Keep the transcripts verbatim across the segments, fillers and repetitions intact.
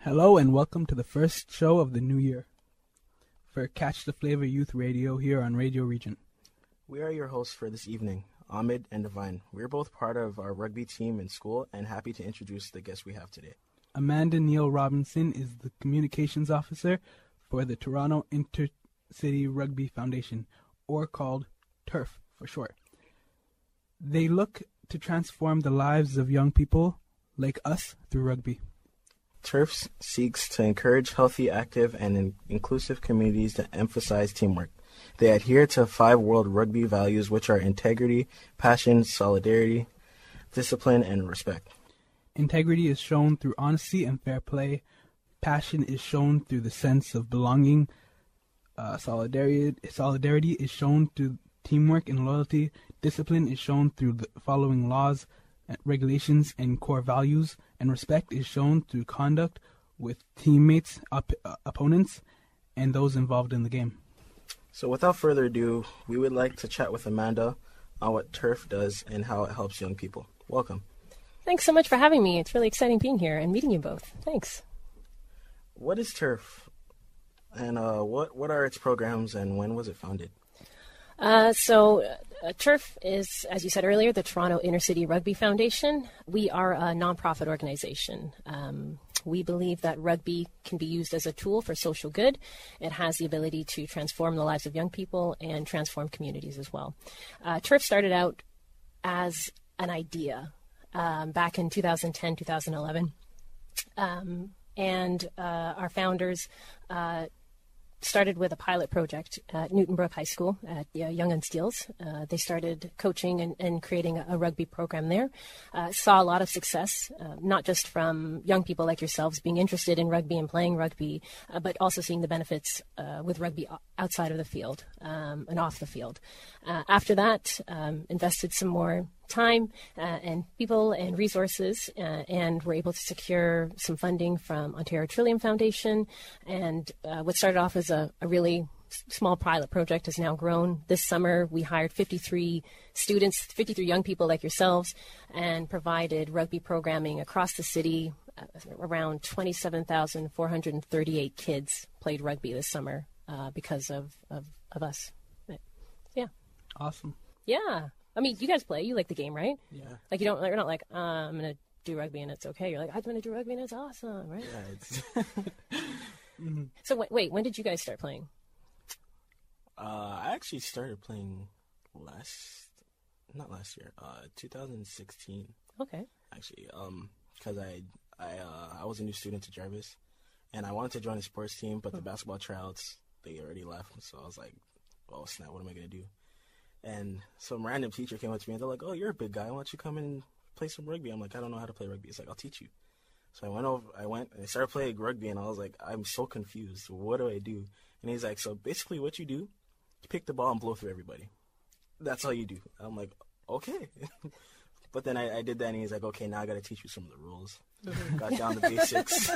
Hello and welcome to the first show of the new year for Catch the Flavor Youth Radio here on Radio Regent. We are your hosts for this evening, Ahmed and Divine. We're both part of our rugby team in school and happy to introduce the guests we have today. Amanda Neal Robinson is the Communications Officer for the Toronto Intercity Rugby Foundation, or called TURF for short. They look to transform the lives of young people like us through rugby. TURF seeks to encourage healthy, active, and in- inclusive communities that emphasize teamwork. They adhere to five world rugby values, which are integrity, passion, solidarity, discipline, and respect. Integrity is shown through honesty and fair play. Passion is shown through the sense of belonging. Uh, solidarity, solidarity is shown through teamwork and loyalty. Discipline is shown through the following laws, regulations, and core values. And respect is shown through conduct with teammates, op- uh, opponents, and those involved in the game. So without further ado, we would like to chat with Amanda on what TURF does and how it helps young people. Welcome. Thanks so much for having me. It's really exciting being here and meeting you both. Thanks. What is TURF? And uh, what, what are its programs and when was it founded? Uh, so uh, TURF is, as you said earlier, the Toronto Intercity Rugby Foundation. We are a nonprofit organization. Um, we believe that rugby can be used as a tool for social good. It has the ability to transform the lives of young people and transform communities as well. Uh, TURF started out as an idea um, back in two thousand ten, two thousand eleven. Um, and uh, our founders uh, started with a pilot project at Newton Brook High School at uh, Yonge and Steeles. Uh, they started coaching and, and creating a, a rugby program there. Uh, saw a lot of success, uh, not just from young people like yourselves being interested in rugby and playing rugby, uh, but also seeing the benefits uh, with rugby outside of the field um, and off the field. Uh, after that, um, invested some more time uh, and people and resources, uh, and were able to secure some funding from Ontario Trillium Foundation. And uh, what started off as a, a really small pilot project has now grown. This summer, we hired fifty-three students, fifty-three young people like yourselves, and provided rugby programming across the city. Uh, around twenty-seven thousand four hundred thirty-eight kids played rugby this summer uh, because of, of, of us. But, yeah. Awesome. Yeah. I mean, you guys play. You like the game, right? Yeah. Like, you don't, you're not like, uh, I'm going to do rugby and it's okay. You're like, I'm going to do rugby and it's awesome, right? Yeah, it's mm-hmm. So, wait, wait, when did you guys start playing? Uh, I actually started playing last, not last year, uh, two thousand sixteen. Okay. Actually, um, because I, I, uh, I was a new student to Jarvis, and I wanted to join a sports team, but the basketball tryouts, they already left, so I was like, oh, snap, what am I going to do? And some random teacher came up to me, and they're like, oh, you're a big guy. Why don't you come and play some rugby? I'm like, I don't know how to play rugby. It's like, I'll teach you. So I went over, I went, and I started playing rugby, and I was like, I'm so confused. What do I do? And he's like, so basically what you do, you pick the ball and blow through everybody. That's all you do. I'm like, okay. But then I, I did that, and he's like, okay, now I got to teach you some of the rules. Got down the basics.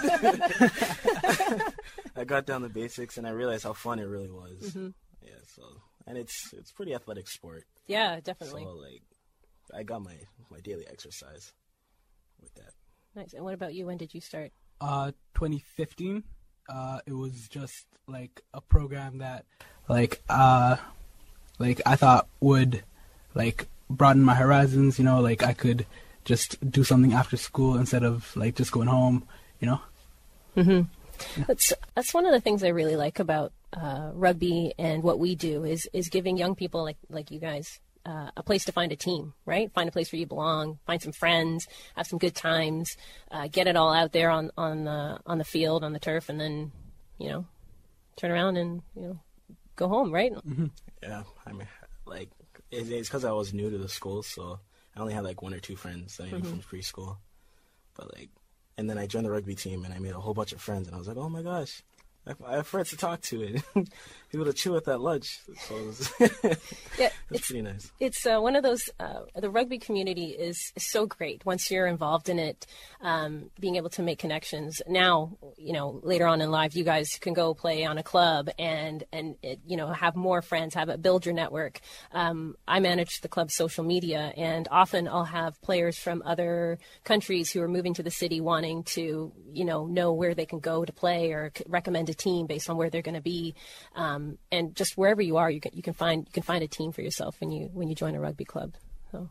I got down the basics, and I realized how fun it really was. Mm-hmm. Yeah, so... And it's it's pretty athletic sport. Yeah, definitely. So, like, I got my, my daily exercise with that. Nice. And what about you? When did you start? Uh, twenty fifteen. Uh, it was just, like, a program that, like, uh, like, I thought would, like, broaden my horizons, you know? Like, I could just do something after school instead of, like, just going home, you know? Mm-hmm. Yeah. That's, that's one of the things I really like about uh, rugby and what we do is is giving young people like like you guys uh, a place to find a team, right? Find a place where you belong, find some friends, have some good times, uh, get it all out there on on the on the field, on the turf, and then you know turn around and you know go home, right? Mm-hmm. Yeah, I mean, like it, it's because I was new to the school, so I only had like one or two friends that I knew mm-hmm. from preschool, but like. And then I joined the rugby team, and I made a whole bunch of friends, and I was like, oh, my gosh, I, I have friends to talk to it. People to chill with at lunch. So it was yeah, it's, it's pretty nice. It's uh, one of those, uh, the rugby community is, is so great once you're involved in it, um, being able to make connections. Now, you know, later on in life, you guys can go play on a club and, and it, you know, have more friends, have it, build your network. Um, I manage the club's social media, and often I'll have players from other countries who are moving to the city wanting to, you know, know where they can go to play or recommend a team based on where they're going to be. Um, and just wherever you are, you can, you can find, you can find a team for yourself when you, when you join a rugby club. So.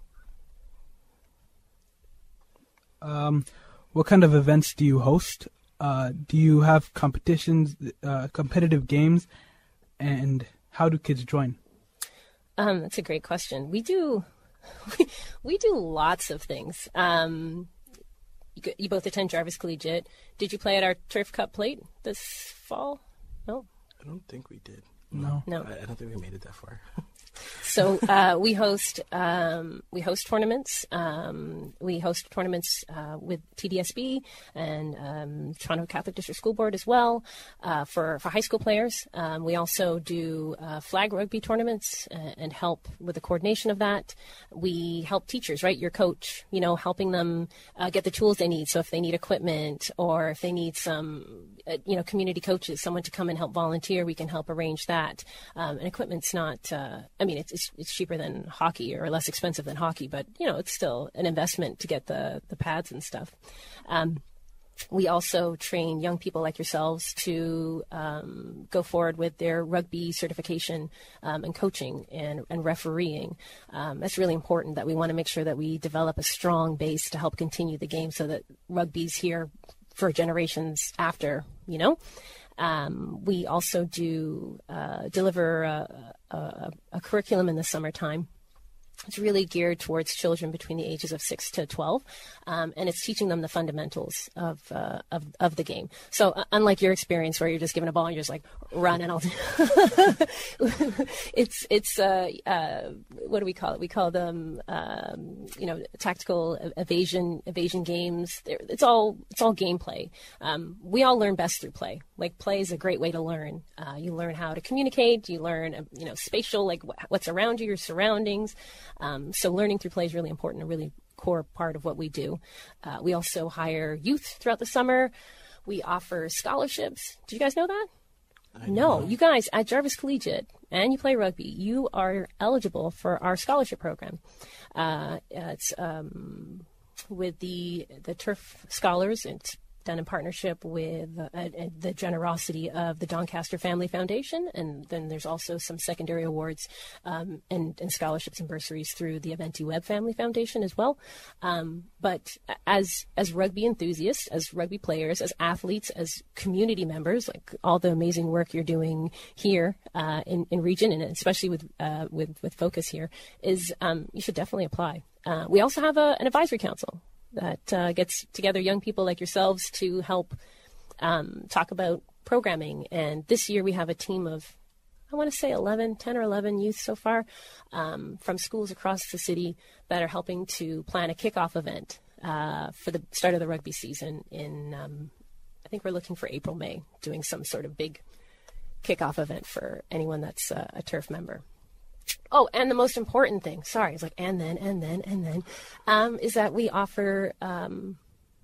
Um, what kind of events do you host? Uh, do you have competitions, uh, competitive games, and how do kids join? Um, that's a great question. We do, we, we do lots of things. Um, you, you both attend Jarvis Collegiate. Did you play at our Turf Cup plate this fall? No. I don't think we did. No. No. I, I don't think we made it that far. So uh, we host um, we host tournaments. Um, we host tournaments uh, with T D S B and um, Toronto Catholic District School Board as well uh, for for high school players. Um, we also do uh, flag rugby tournaments and, and help with the coordination of that. We help teachers, right? Your coach, you know, helping them uh, get the tools they need. So if they need equipment or if they need some, uh, you know, community coaches, someone to come and help volunteer, we can help arrange that. Um, and equipment's not. Uh, I mean, it's, it's it's cheaper than hockey or less expensive than hockey, but you know, it's still an investment to get the the pads and stuff. Um, we also train young people like yourselves to um, go forward with their rugby certification um, and coaching and, and refereeing. Um, that's really important. That we want to make sure that we develop a strong base to help continue the game, so that rugby's here for generations after. You know. Um, we also do uh, deliver a, a, a curriculum in the summertime. It's really geared towards children between the ages of six to twelve, um, and it's teaching them the fundamentals of uh, of, of the game. So uh, unlike your experience where you're just given a ball and you're just like run and all, it's it's uh, uh, what do we call it? We call them um, you know tactical evasion evasion games. They're, it's all it's all gameplay. Um, we all learn best through play. Like play is a great way to learn. Uh, you learn how to communicate. You learn uh, you know spatial, like wh- what's around you, your surroundings. Um, so learning through play is really important, a really core part of what we do. Uh, we also hire youth throughout the summer. We offer scholarships. Do you guys know that? I No, know. you guys at Jarvis Collegiate, and you play rugby, you are eligible for our scholarship program. Uh, it's um, with the the Turf Scholars. It's done in partnership with uh, uh, the generosity of the Doncaster Family Foundation, and then there's also some secondary awards um, and, and scholarships and bursaries through the Aventi Webb Family Foundation as well. Um, but as as rugby enthusiasts, as rugby players, as athletes, as community members, like all the amazing work you're doing here uh, in in region, and especially with uh, with with Focus here, is um, you should definitely apply. Uh, we also have a, an advisory council that uh, gets together young people like yourselves to help um, talk about programming. And this year we have a team of, I want to say eleven, ten or eleven youth so far um, from schools across the city that are helping to plan a kickoff event uh, for the start of the rugby season in, um, I think we're looking for April, May, doing some sort of big kickoff event for anyone that's uh, a Turf member. Oh, and the most important thing, sorry, it's like, and then, and then, and then, um, is that we offer, um,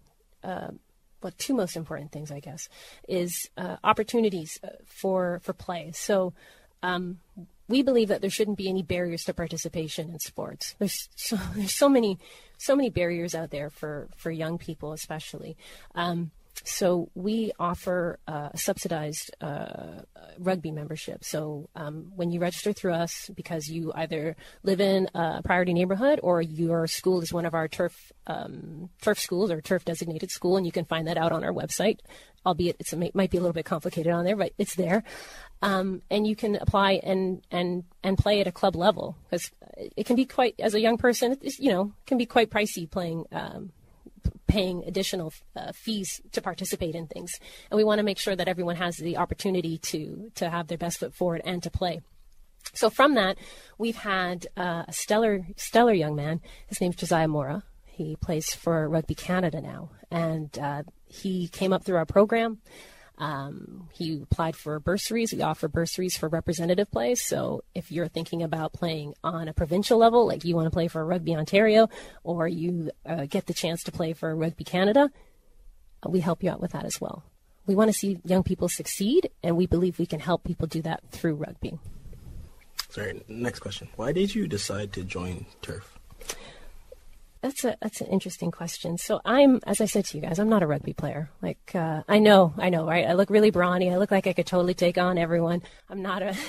uh, well, two most important things, I guess, is uh, opportunities for, for play. So um, we believe that there shouldn't be any barriers to participation in sports. There's so, there's so many, so many barriers out there for, for young people, especially. Um, So we offer uh, a subsidized uh, rugby membership. So um, when you register through us, because you either live in a priority neighborhood or your school is one of our turf um, turf schools or turf designated school, and you can find that out on our website, albeit it's, it might be a little bit complicated on there, but it's there. Um, and you can apply and, and, and play at a club level, because it can be quite, as a young person, it's, you know, can be quite pricey playing um paying additional uh, fees to participate in things. And we want to make sure that everyone has the opportunity to to have their best foot forward and to play. So from that, we've had uh, a stellar, stellar young man. His name's Josiah Mora. He plays for Rugby Canada now. And uh, he came up through our program. Um, he applied for bursaries. We offer bursaries for representative play. So if you're thinking about playing on a provincial level, like you want to play for Rugby Ontario, or you uh, get the chance to play for Rugby Canada, we help you out with that as well. We want to see young people succeed, and we believe we can help people do that through rugby. Sorry, next question. Why did you decide to join Turf? That's a that's an interesting question. So I'm, as I said to you guys, I'm not a rugby player. Like uh, I know, I know, right? I look really brawny. I look like I could totally take on everyone. I'm not a,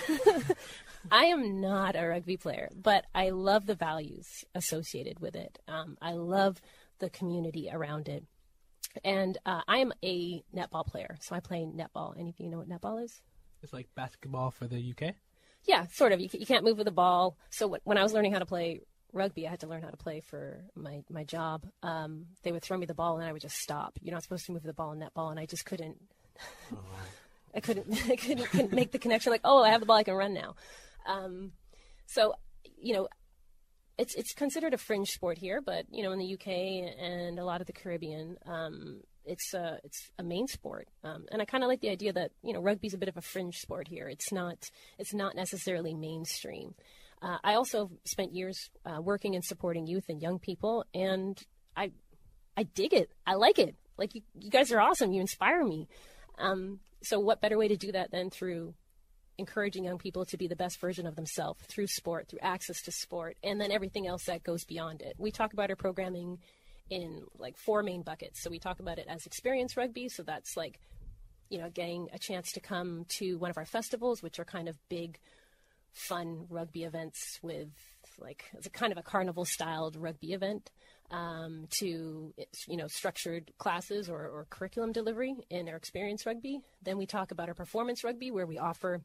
I am not a rugby player, but I love the values associated with it. Um, I love the community around it, and uh, I am a netball player. So I play netball. Any of you know what netball is? It's like basketball for the U K? Yeah, sort of. You, you can't move with the ball. So when I was learning how to play rugby, I had to learn how to play for my, my job. Um, they would throw me the ball and I would just stop. You're not supposed to move the ball in netball, and I just couldn't. Oh, wow. I couldn't. I couldn't, couldn't make the connection. Like, oh, I have the ball, I can run now. Um, so, you know, it's it's considered a fringe sport here, but you know, in the U K and a lot of the Caribbean, um, it's a it's a main sport. Um, and I kind of like the idea that you know, rugby's a bit of a fringe sport here. It's not it's not necessarily mainstream. Uh, I also spent years uh, working and supporting youth and young people, and I, I dig it. I like it. Like you, you guys are awesome. You inspire me. Um, so what better way to do that than through encouraging young people to be the best version of themselves through sport, through access to sport, and then everything else that goes beyond it. We talk about our programming in like four main buckets. So we talk about it as experience rugby. So that's like, you know, getting a chance to come to one of our festivals, which are kind of big, fun rugby events with like it's a kind of a carnival styled rugby event, um, to you know structured classes or, or curriculum delivery in our experience rugby. Then we talk about our performance rugby, where we offer,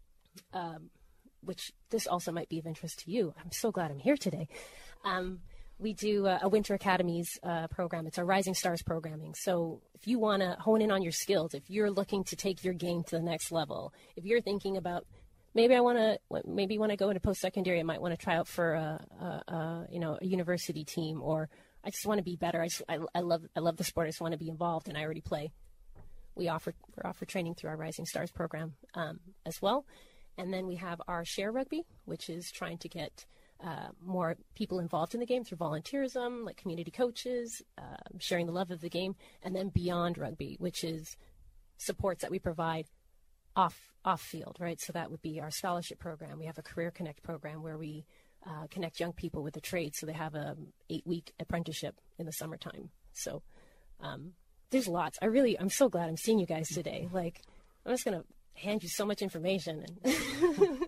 um, which this also might be of interest to you. I'm so glad I'm here today. Um, we do a, a Winter Academies uh, program. It's our Rising Stars programming. So if you want to hone in on your skills, if you're looking to take your game to the next level, if you're thinking about Maybe I want to. Maybe when I go into post-secondary, I might want to try out for a, a, a you know a university team, or I just want to be better. I, just, I, I love I love the sport. I just want to be involved, and I already play. We offer we offer training through our Rising Stars program um, as well, and then we have our Share Rugby, which is trying to get uh, more people involved in the game through volunteerism, like community coaches, uh, sharing the love of the game, and then Beyond Rugby, which is supports that we provide off off field, right? So that would be our scholarship program. We have a Career Connect program where we uh, connect young people with the trade, so they have a eight week apprenticeship in the summertime. So um, there's lots. I really, I'm so glad I'm seeing you guys today. Like, I'm just gonna hand you so much information. And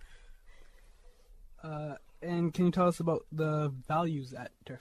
uh, and can you tell us about the values at Turf?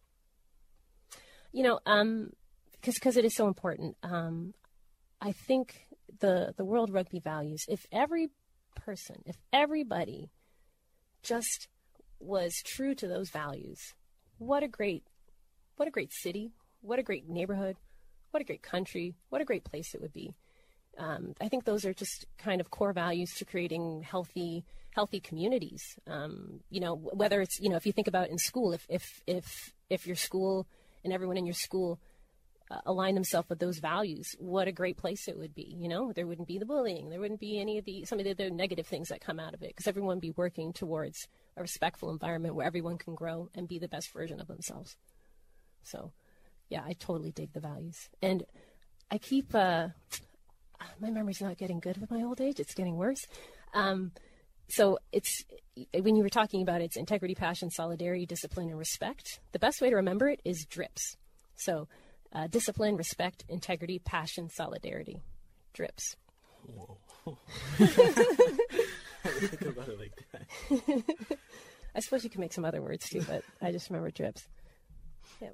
You know, um, because because it is so important. Um, I think. The, the World Rugby values, if every person, if everybody just was true to those values, what a great, what a great city, what a great neighborhood, what a great country, what a great place it would be. Um, I think those are just kind of core values to creating healthy, healthy communities. Um, you know, whether it's, you know, if you think about in school, if, if, if, if your school and everyone in your school Uh, align themselves with those values, what a great place it would be. You know, there wouldn't be the bullying, there wouldn't be any of the some of the other negative things that come out of it, because everyone would be working towards a respectful environment where everyone can grow and be the best version of themselves. So yeah, I totally dig the values. And I keep uh my memory's not getting good with my old age, it's getting worse. Um so it's when you were talking about it's integrity, passion, solidarity, discipline, and respect, the best way to remember it is DRIPS. So Uh, discipline, respect, integrity, passion, solidarity. DRIPS. Whoa. I didn't think about it like that. I suppose you can make some other words too, but I just remember DRIPS. Yep.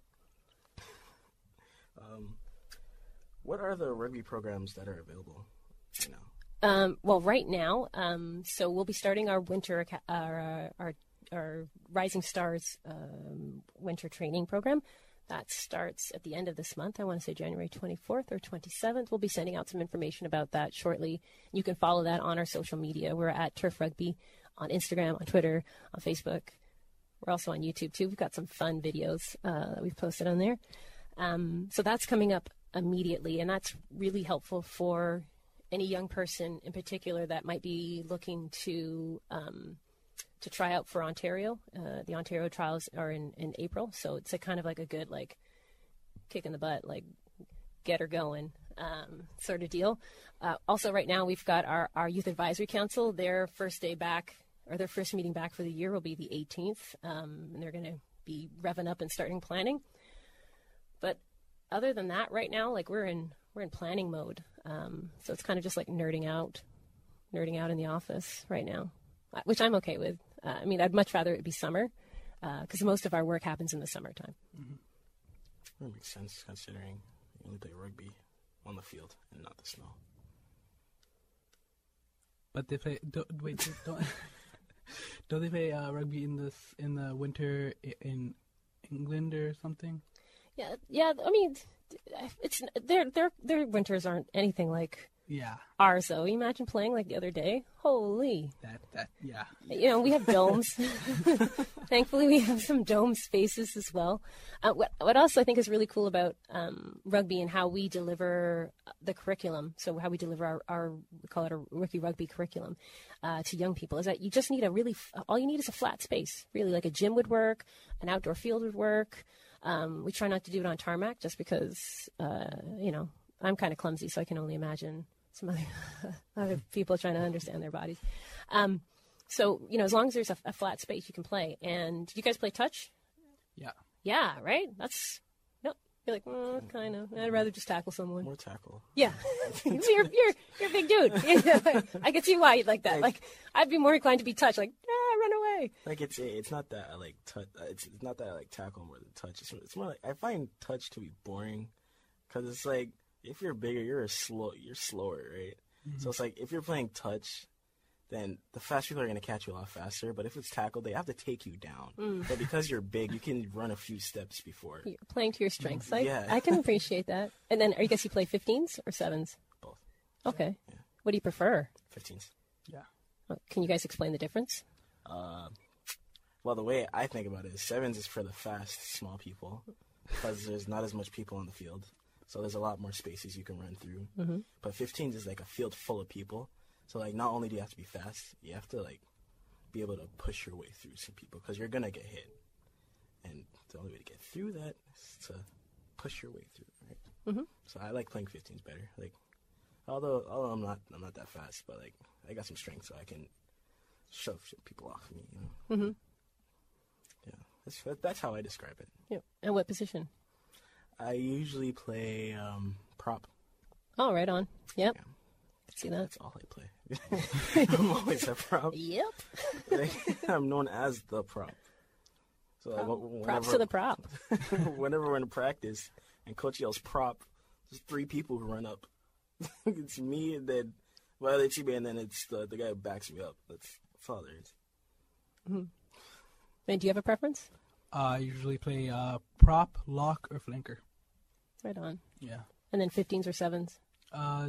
Um, what are the rugby programs that are available right now? Um, well, right now, um, so we'll be starting our winter, our, our, our Rising Stars um, winter training program. That starts at the end of this month. I want to say January twenty-fourth or twenty-seventh. We'll be sending out some information about that shortly. You can follow that on our social media. We're at Turf Rugby on Instagram, on Twitter, on Facebook. We're also on YouTube, too. We've got some fun videos uh, that we've posted on there. Um, so that's coming up immediately, and that's really helpful for any young person in particular that might be looking to um, to try out for Ontario. Uh, the Ontario trials are in, in April, so it's a kind of like a good like kick in the butt, like get her going um, sort of deal. Uh, also, right now we've got our, our Youth Advisory Council. Their first day back, or their first meeting back for the year will be the eighteenth, um, and they're going to be revving up and starting planning. But other than that, right now, like we're in we're in planning mode. Um, so it's kind of just like nerding out, nerding out in the office right now, which I'm okay with. Uh, I mean, I'd much rather it be summer because uh, most of our work happens in the summertime. Mm-hmm. That makes sense considering you only play rugby on the field and not the snow. But they play. Don't, wait, don't don't they play uh, rugby in this in the winter in England or something? Yeah, yeah. I mean, it's their their their winters aren't anything like yeah ours, though. You imagine playing like the other day. Holy. That that yeah. You know, we have domes. Thankfully, we have some dome spaces as well. Uh, what what else I think is really cool about um, rugby and how we deliver the curriculum. So how we deliver our, our we call it a rookie rugby curriculum uh, to young people is that you just need a really all you need is a flat space. Really, like a gym would work, an outdoor field would work. Um, we try not to do it on tarmac just because, uh, you know, I'm kind of clumsy, so I can only imagine some other, other people trying to understand their bodies. Um, so, you know, as long as there's a, a flat space, you can play. And you guys play touch? Yeah. Yeah, right? That's, no, you're like, mm, kind of. I'd rather just tackle someone. More tackle. Yeah. you're, you're, you're a big dude. I can see why you'd like that. Like, I'd be more inclined to be touched, like, ah, run away. Like it's it's not that I like touch. It's, it's not that I like tackle more than touch. It's, it's more like I find touch to be boring, because it's like if you're bigger, you're a slow, you're slower, right? Mm-hmm. So it's like if you're playing touch, then the fast people are gonna catch you a lot faster. But if it's tackle, they have to take you down. Mm. But because you're big, you can run a few steps before. You're playing to your strengths. I, yeah. I can appreciate that. And then, I guess you play fifteens or sevens? Both. Okay. Yeah. What do you prefer? fifteens. Yeah. Oh, can you guys explain the difference? Uh, well, the way I think about it is sevens is for the fast, small people, because there's not as much people on the field, so there's a lot more spaces you can run through. Mm-hmm. But fifteens is like a field full of people, so like not only do you have to be fast, you have to like be able to push your way through some people, because you're gonna get hit, and the only way to get through that is to push your way through, right? Mm-hmm. So I like playing fifteens better. Like, although although I'm not I'm not that fast, but like I got some strength, so I can shove people off me, you know. Mm-hmm. Yeah, that's that's how I describe it. Yeah. And what position? I usually play um, prop. Oh, right on. Yep. Yeah. See that? That's all I play. I'm always a prop. Yep. Like, I'm known as the prop. So like, oh, whenever, props to the prop. Whenever we're in practice and coach yells prop, there's three people who run up. It's me, and then well, it's me, and then it's the the guy who backs me up. That's that's all there is. Mm-hmm. And do you have a preference? Uh, I usually play uh, prop, lock, or flanker. Right on. Yeah. And then fifteens or sevens? Uh,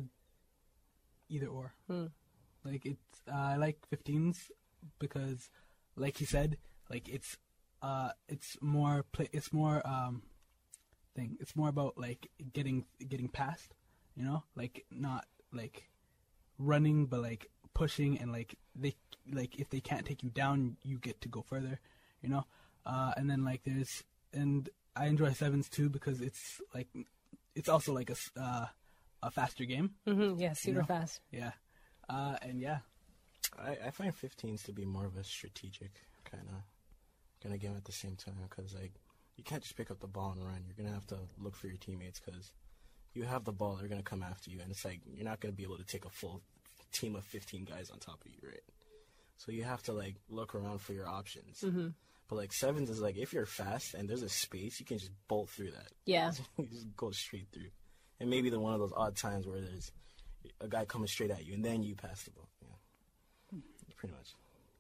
either or. Hmm. Like it's, uh, I like fifteens because, like he said, like it's, uh, it's more play. It's more um, thing. It's more about like getting getting past. You know, like not like running, but like pushing, and like they like if they can't take you down, you get to go further. You know, uh, and then like there's and I enjoy sevens too because it's like it's also like a uh, a faster game. Mm-hmm. Yeah, super you know? fast. Yeah, uh, and yeah, I, I find fifteens to be more of a strategic kind of kind of game at the same time, because like you can't just pick up the ball and run. You're gonna have to look for your teammates, because you have the ball, they're gonna come after you, and it's like you're not gonna be able to take a full team of fifteen guys on top of you, right? So you have to like look around for your options. Mm-hmm. But like sevens is like if you're fast and there's a space, you can just bolt through that. Yeah, you just go straight through. And maybe the one of those odd times where there's a guy coming straight at you, and then you pass the ball. Yeah, pretty much.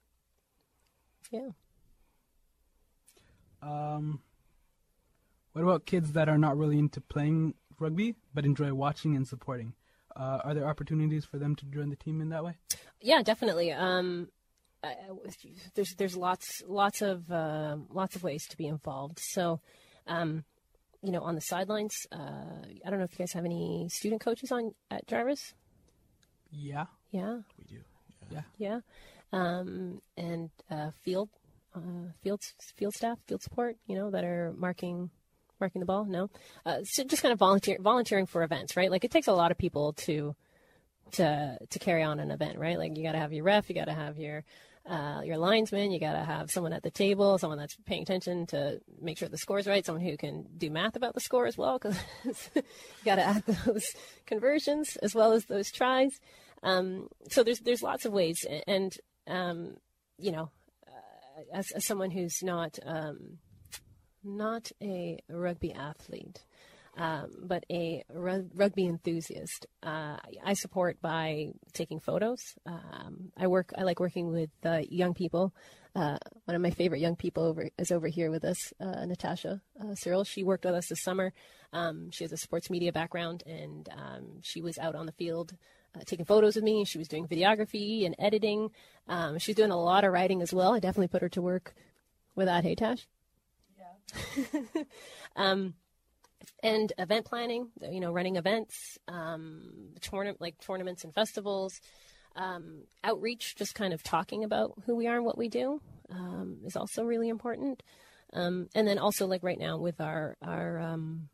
Yeah. Um, what about kids that are not really into playing rugby but enjoy watching and supporting? Uh, are there opportunities for them to join the team in that way? Yeah, definitely. Um, I, there's there's lots lots of uh, lots of ways to be involved. So, um, you know, on the sidelines. Uh, I don't know if you guys have any student coaches on at Jarvis. Yeah. Yeah. We do. Yeah. Yeah. Um, and uh, field, uh, field, field staff, field support. You know, that are marking, marking the ball. No, uh, so just kind of volunteer, volunteering for events, right? Like it takes a lot of people to, to, to carry on an event, right? Like you got to have your ref, you got to have your, uh, your linesman, you got to have someone at the table, someone that's paying attention to make sure the score's right, someone who can do math about the score as well, because you got to add those conversions as well as those tries. Um, so there's there's lots of ways, and um, you know, uh, as, as someone who's not um, not a rugby athlete, um, but a rug- rugby enthusiast, uh, I support by taking photos. Um, I work. I like working with uh, young people. Uh, one of my favorite young people over is over here with us, uh, Natasha uh, Cyril. She worked with us this summer. Um, she has a sports media background, and um, she was out on the field uh, taking photos with me. She was doing videography and editing. Um, she's doing a lot of writing as well. I definitely put her to work with that. Hey, Tash? Yeah. um, and event planning, you know, running events, um, tourna- like tournaments and festivals. Um, outreach, just kind of talking about who we are and what we do, um, is also really important. Um, and then also, like right now with our our um,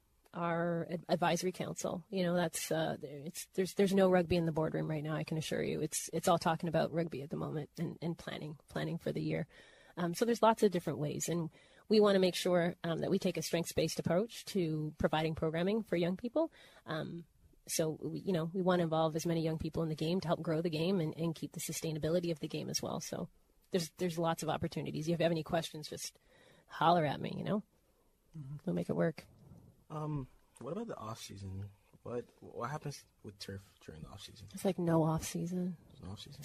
our ad- advisory council, you know, that's uh, it's there's there's no rugby in the boardroom right now. I can assure you, it's it's all talking about rugby at the moment and, and planning planning for the year. Um, so there's lots of different ways, and we want to make sure um, that we take a strengths-based approach to providing programming for young people. Um, So, we, you know, we want to involve as many young people in the game to help grow the game and, and keep the sustainability of the game as well. So there's there's lots of opportunities. If you have any questions, just holler at me, you know. Mm-hmm. We'll make it work. Um, what about the off season? What what happens with turf during the off season? It's like no off season. There's no off season.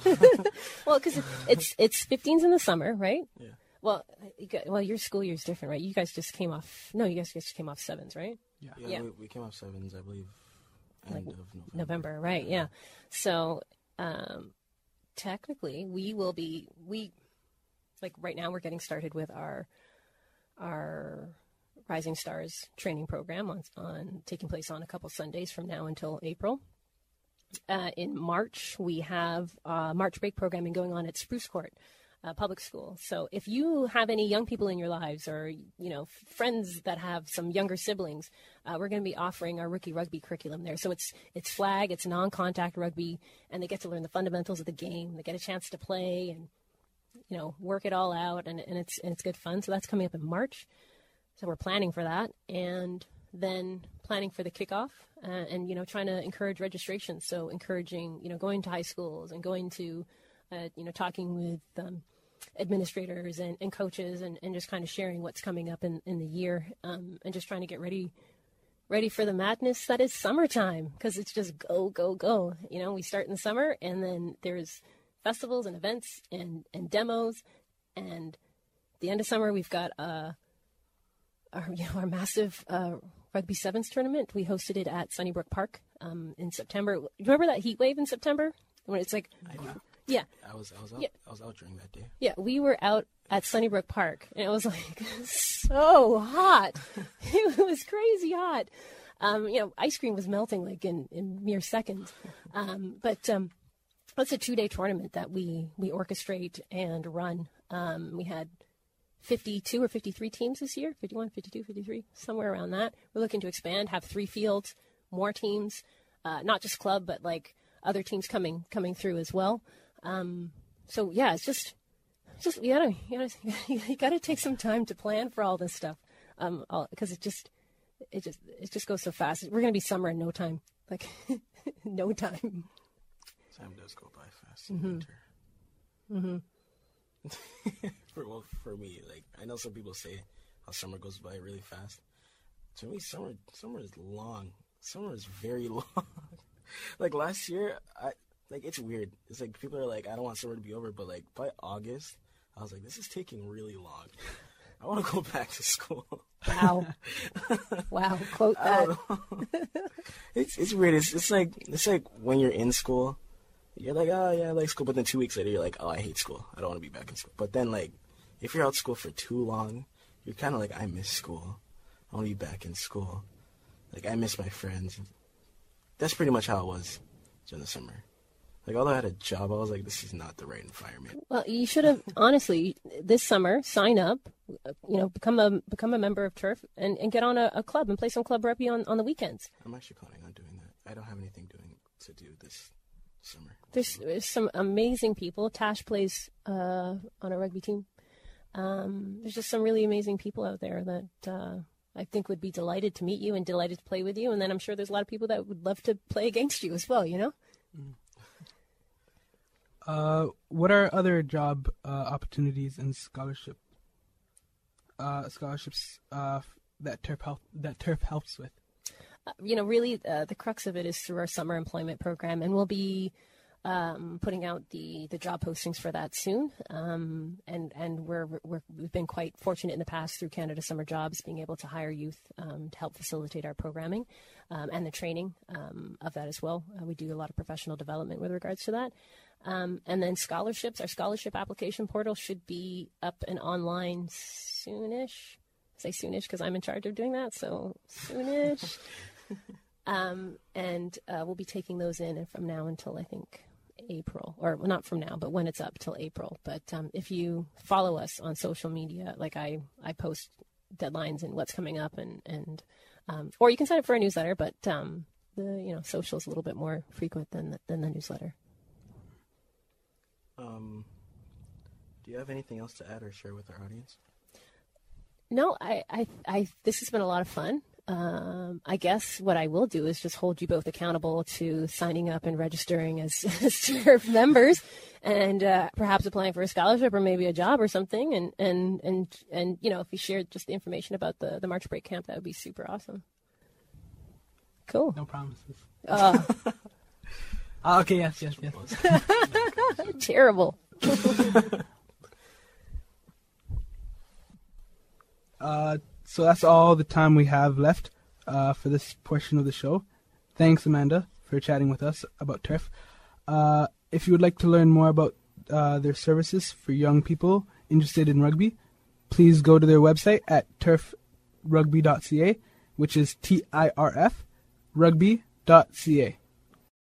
Well, because it's it's fifteens in the summer, right? Yeah. Well, you got, well, your school year is different, right? You guys just came off. No, you guys just came off sevens, right? Yeah. Yeah, Yeah. We, we came off sevens, I believe. End Like of November. November, right? Yeah. So, um, technically, we will be we like right now. We're getting started with our our Rising Stars training program on on taking place on a couple Sundays from now until April. Uh, in March, we have uh, March break programming going on at Spruce Court uh, Public School. So if you have any young people in your lives, or you know friends that have some younger siblings, uh, we're going to be offering our rookie rugby curriculum there. So it's it's flag, it's non-contact rugby, and they get to learn the fundamentals of the game. They get a chance to play and you know work it all out, and, and it's and it's good fun. So that's coming up in March. So we're planning for that, and then planning for the kickoff, uh, and you know trying to encourage registration. So encouraging you know going to high schools and going to uh, you know talking with um, administrators and, and coaches, and, and just kind of sharing what's coming up in, in the year, um, and just trying to get ready ready for the madness that is summertime, because it's just go go go. You know we start in the summer, and then there's festivals and events and and demos, and at the end of summer we've got uh our you know our massive uh, Rugby Sevens tournament. We hosted it at Sunnybrook Park um, in September. Do you remember that heat wave in September when it's like, I do. yeah, I was I was out Yeah. I was out during that day. yeah, we were out at Sunnybrook Park, and it was like so hot. It was crazy hot. Um, you know, ice cream was melting like in, in mere seconds. Um, but um, it's a two-day tournament that we we orchestrate and run. Um, we had fifty-two or fifty-three teams this year, fifty-one, fifty-two, fifty-three, somewhere around that. We're looking to expand, have three fields, more teams, uh, not just club, but like other teams coming coming through as well. Um, so yeah, it's just, just you gotta, you gotta, you gotta take some time to plan for all this stuff, um, because it just, it just, it just goes so fast. We're gonna be summer in no time, like no time. Time does go by fast in Mm-hmm. winter. Mm-hmm. for well, for me, like I know some people say how summer goes by really fast. To me, summer summer is long. Summer is very long. Like last year, I like it's weird. It's like people are like, I don't want summer to be over, but like by August, I was like, this is taking really long. I want to go back to school. Wow, wow, quote I that. don't know. it's it's weird. It's it's like it's like when you're in school. You're like, oh, yeah, I like school. But then two weeks later, you're like, oh, I hate school. I don't want to be back in school. But then, like, if you're out of school for too long, you're kind of like, I miss school. I want to be back in school. Like, I miss my friends. That's pretty much how it was during the summer. Like, although I had a job, I was like, this is not the right environment. Well, you should have, honestly, this summer, sign up, you know, become a become a member of Turf and, and get on a, a club and play some club rugby on, on the weekends. I'm actually planning on doing that. I don't have anything doing to do this summer. There's, there's some amazing people. Tash plays uh, on a rugby team. Um, there's just some really amazing people out there that uh, I think would be delighted to meet you and delighted to play with you. And then I'm sure there's a lot of people that would love to play against you as well, you know? Mm. Uh, what are other job uh, opportunities and scholarship uh, scholarships uh, that Turf help that Turf helps with? Uh, you know, really, uh, the crux of it is through our summer employment program, and we'll be um, putting out the, the job postings for that soon. Um, and and we're, we're we've been quite fortunate in the past through Canada Summer Jobs being able to hire youth um, to help facilitate our programming um, and the training um, of that as well. Uh, we do a lot of professional development with regards to that. Um, and then scholarships, our scholarship application portal should be up and online soonish. I say soonish because I'm in charge of doing that, so soonish. um, and uh, we'll be taking those in from now until I think April, or well, not from now, but when it's up till April. But um, if you follow us on social media, like I, I post deadlines and what's coming up, and and um, or you can sign up for a newsletter, but um, the you know social is a little bit more frequent than the, than the newsletter. Um, do you have anything else to add or share with our audience? No, I, I, I, this has been a lot of fun. Um, I guess what I will do is just hold you both accountable to signing up and registering as, as Turf members, and uh, perhaps applying for a scholarship or maybe a job or something. And, and, and, and you know, if you share just the information about the, the March break camp, that would be super awesome. Cool. No promises. Uh, uh, okay, yes, yes, yes. Terrible. uh, so that's all the time we have left uh, for this portion of the show. Thanks, Amanda, for chatting with us about Turf. Uh, if you would like to learn more about uh, their services for young people interested in rugby, please go to their website at turf rugby dot c a, which is T I R F rugby dot c a.